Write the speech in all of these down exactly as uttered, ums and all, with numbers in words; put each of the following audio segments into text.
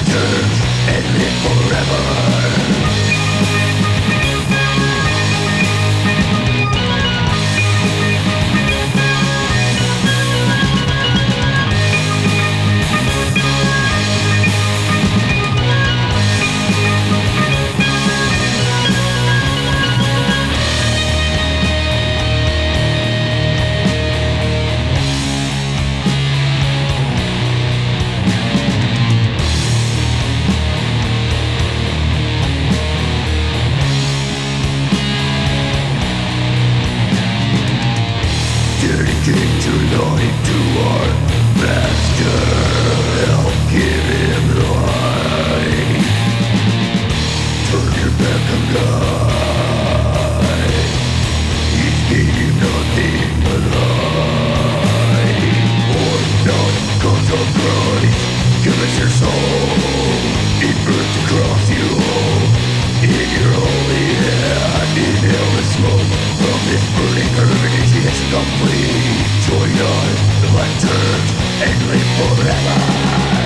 church and live forever. Dedicated tonight to our master, help give him life. Turn your back on God, he's gave you nothing but life. Or not, cause of Christ, give us your soul. It burns across you in your holy hand. Inhale the smoke from this burning urbanity. It's complete. Join us, the black church, and live forever.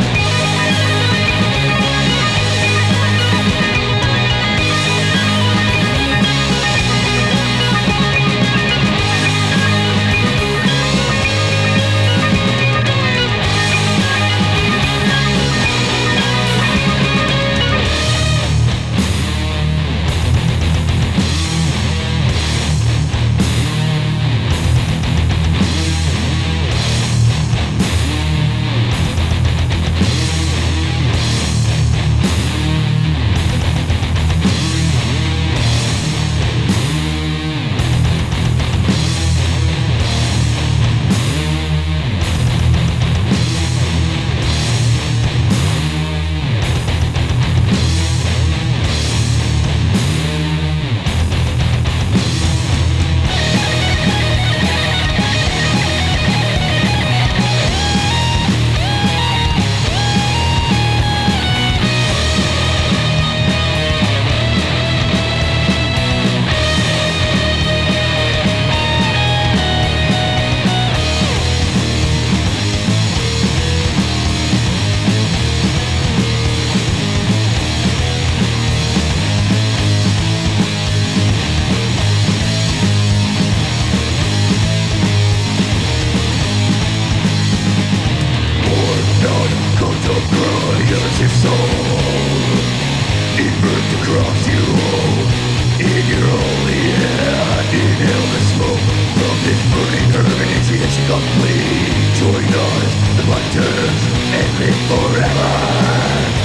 Your soul, it burns across you in your holy hand. Inhale the smoke from this burning urbanity. It's complete. Join us, the black church, and live forever.